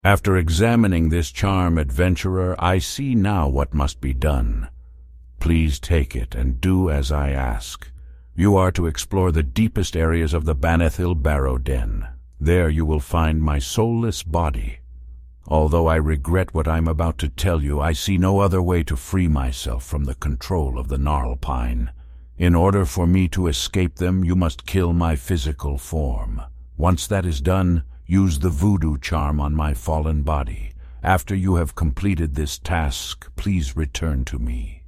After examining this charm, adventurer, I see now what must be done. Please take it and do as I ask. You are to explore the deepest areas of the Banithil Barrow Den. There you will find my soulless body. Although I regret what I'm about to tell you, I see no other way to free myself from the control of the Gnarlpine. In order for me to escape them, you must kill my physical form. Once that is done, use the voodoo charm on my fallen body. After you have completed this task, please return to me.